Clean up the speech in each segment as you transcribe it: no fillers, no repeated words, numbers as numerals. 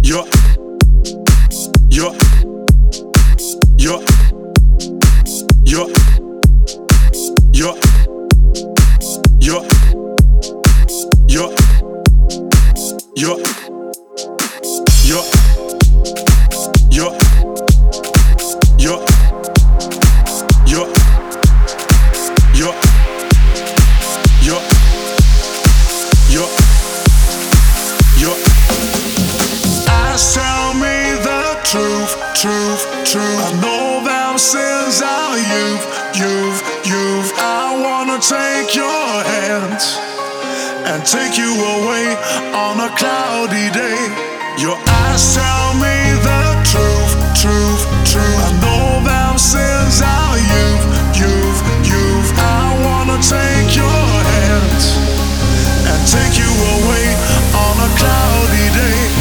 You're, you're, you're, you're, you're, you're, you're, you're, you're, you're, you're, you're, you're, you're, you're, you're. Eyes tell me the truth, truth, truth. I know them sins are you've. I wanna take your hands and take you away on a cloudy day. Your eyes tell me the truth, truth, truth. I know them sins are you've. I wanna take your hands and take you away on a cloudy day.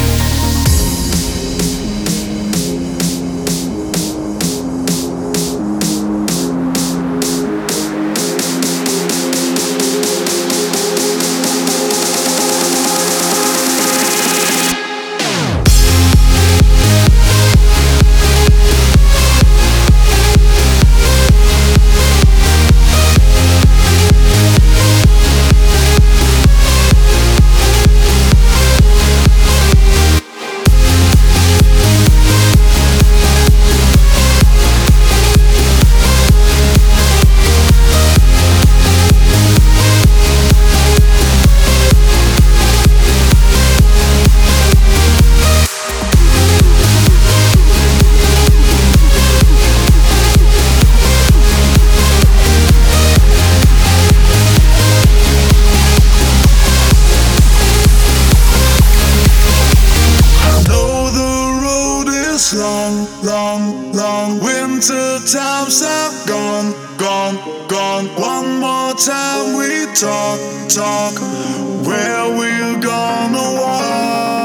Long winter times have gone. One more time we talk where we're gonna walk.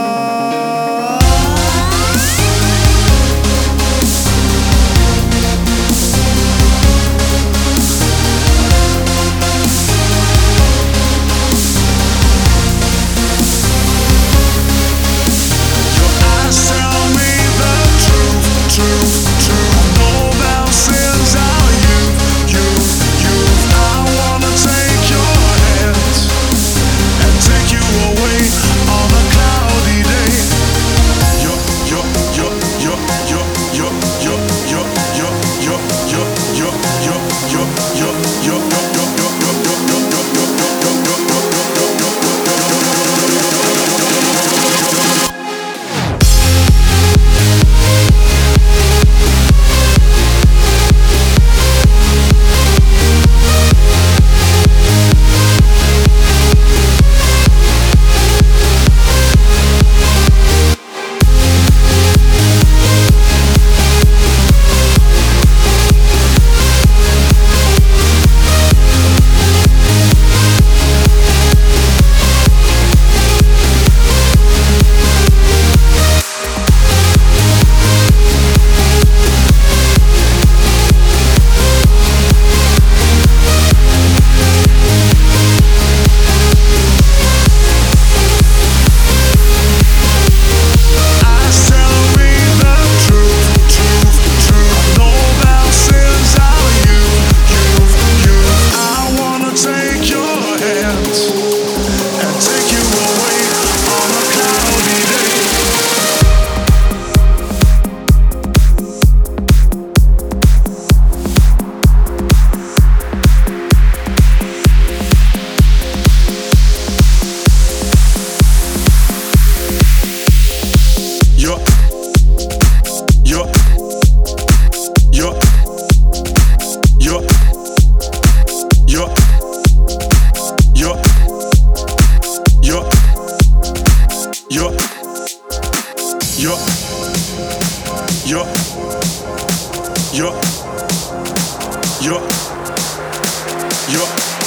You're